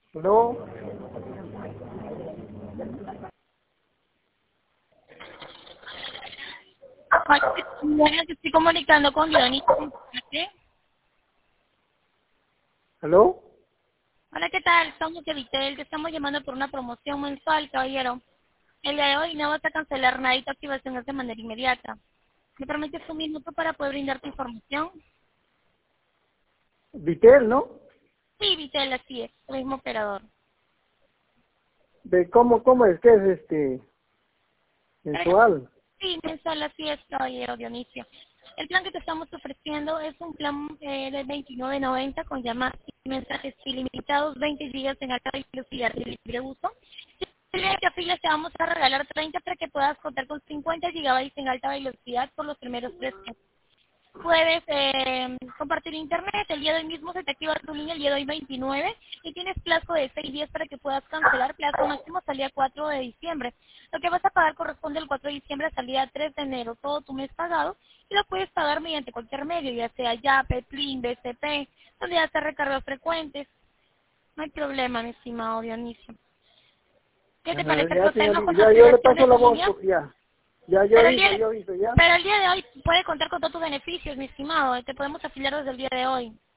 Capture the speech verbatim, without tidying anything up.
No, Ay, bueno, te estoy comunicando con Dionisio. ¿aló? Hola, ¿qué tal? Somos de Vitel, te estamos llamando por una promoción mensual, caballero. El día de hoy no vas a cancelar nada y tu activación es de manera inmediata. ¿Me permites un minuto para poder brindarte información? Vitel, ¿no? Sí, Vitel, así es, el mismo operador. De cómo, cómo es que es este Pero, mensual. sí, mensual, así es, caballero Dionisio. El plan que te estamos ofreciendo es un plan eh, de veintinueve noventa con llamadas y mensajes ilimitados, veinte gigas en alta velocidad de libre uso. Si te afilias, te vamos a regalar treinta para que puedas contar con cincuenta gigabytes en alta velocidad por los primeros tres meses. Puedes eh, compartir internet, el día de hoy mismo se te activa tu línea, el día de hoy veintinueve, y tienes plazo de seis días para que puedas cancelar, plazo máximo hasta el día cuatro de diciembre. Lo que vas a pagar corresponde al cuatro de diciembre hasta el día tres de enero, todo tu mes pagado, y lo puedes pagar mediante cualquier medio, ya sea Yape, Plin, B C P, donde ya te recargas frecuentes. No hay problema, mi estimado Dionisio. ¿Qué te Ajá, parece ya, procedernos señorita, con tu ya yo le activación de paso tu la voz, línea? pues ya. Ya yo Pero el, aviso, día, yo aviso, ya. pero el día de hoy puede contar con todos tus beneficios, mi estimado. Te podemos afiliar desde el día de hoy.